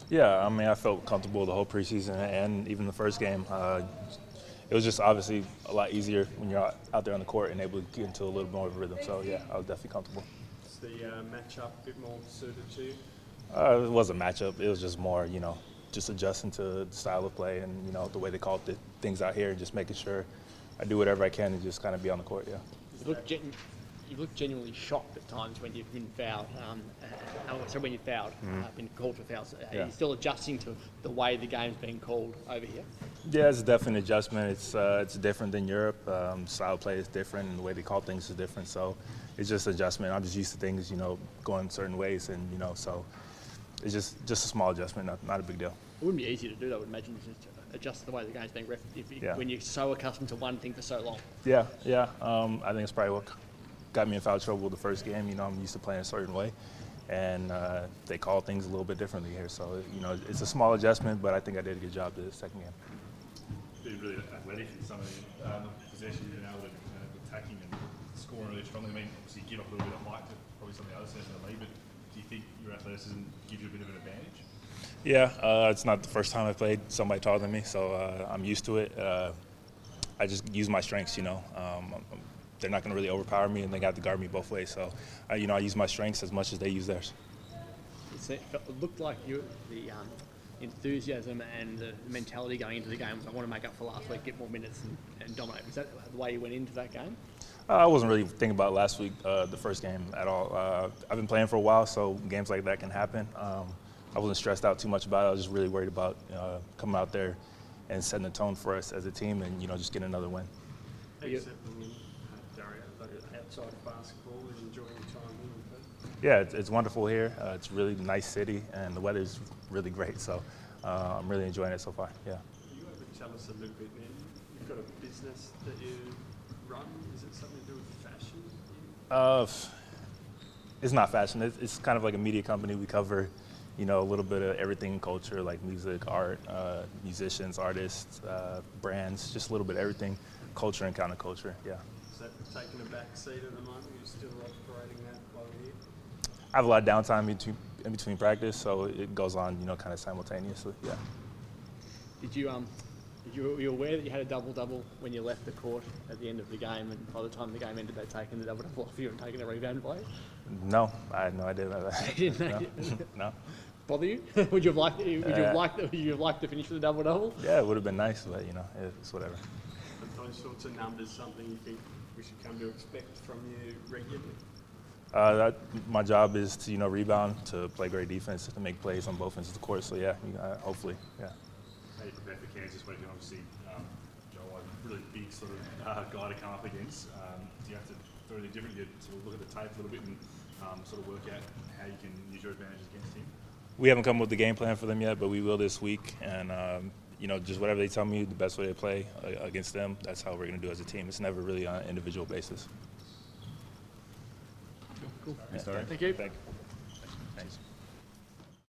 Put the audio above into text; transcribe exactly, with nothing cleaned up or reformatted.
Yeah, I mean, I felt comfortable the whole preseason and even the first game. Uh, it was just obviously a lot easier when you're out, out there on the court and able to get into a little more of a rhythm. So yeah, I was definitely comfortable. Is the uh, matchup a bit more suited to you? Uh, it wasn't a matchup. It was just more, you know, just adjusting to the style of play and, you know, the way they call the things out here and just making sure I do whatever I can and just kind of be on the court, yeah. You look, gen- you look genuinely shocked at times when you've been fouled. Um, uh, so when you're fouled, mm-hmm. uh, been called for fouls. Are yeah. you still adjusting to the way the game's being called over here? Yeah, it's definitely an adjustment. It's uh, it's different than Europe. Um, style of play is different, and the way they call things is different. So it's just adjustment. I'm just used to things, you know, going certain ways, and you know, so it's just just a small adjustment, not, not a big deal. It wouldn't be easy to do, though, I would imagine, just to adjust to the way the game's being ref if you, yeah. when you're so accustomed to one thing for so long. Yeah, yeah. Um, I think it's probably what got me in foul trouble the first game. You know, I'm used to playing a certain way, and uh, they call things a little bit differently here. So, you know, it's a small adjustment, but I think I did a good job the second game. Been really athletic in some of the um, possessions, you've been able to uh, attacking and scoring really strongly. I mean, obviously you give up a little bit of height to probably some of the other sets in the league, but do you think your athleticism gives you a bit of an advantage? Yeah, uh, it's not the first time I've played somebody taller than me, so uh, I'm used to it. Uh, I just use my strengths, you know. Um, they're not going to really overpower me, and they got to guard me both ways. So, uh, you know, I use my strengths as much as they use theirs. It looked like you, the um, enthusiasm and the mentality going into the game was, I want to make up for last week, get more minutes and, and dominate. Was that the way you went into that game? Uh, I wasn't really thinking about last week, uh, the first game at all. Uh, I've been playing for a while, so games like that can happen. Um, I wasn't stressed out too much about it. I was just really worried about uh, coming out there and setting the tone for us as a team and, you know, just getting another win. Accepting uh, Dario, but outside of basketball and enjoying your time here? Yeah, it's, it's wonderful here. Uh, it's a really nice city, and the weather's really great. So uh, I'm really enjoying it so far, yeah. You able to tell us a little bit now? You've got a business that you run. Is it something to do with fashion? Uh, it's not fashion. It's, it's kind of like a media company. We cover, you know, a little bit of everything in culture, like music, art, uh, musicians, artists, uh, brands, just a little bit of everything, culture and counterculture, yeah. Is that taking a back seat at the moment? You're still operating that while you're here? I have a lot of downtime in between, in between practice, so it goes on, you know, kind of simultaneously, yeah. Did you, um, did you, were you aware that you had a double-double when you left the court at the end of the game, and by the time the game ended, they'd taken the double-double off you and taken a rebound play? No, I had no idea about that. You didn't know? No. Bother you? would you have liked? Would you Uh, have liked? Would you have liked to finish with a double-double? Yeah, it would have been nice, but you know, it's whatever. Are those sorts of numbers something you think we should come to expect from you regularly? Uh, that, my job is to, you know, rebound, to play great defense, to make plays on both ends of the court. So yeah, you, uh, hopefully, yeah. How you prepare for Kansas week? Obviously, um, Joel, a really big sort of uh, guy to come up against. Um, do you have to do anything different? You sort of look at the tape a little bit and um, sort of work out how you can use your advantages against him? We haven't come up with the game plan for them yet, but we will this week. And um, you know, just whatever they tell me, the best way to play uh, against them, that's how we're going to do as a team. It's never really on an individual basis. Cool. Yeah. Thank you. Thank you. Thanks.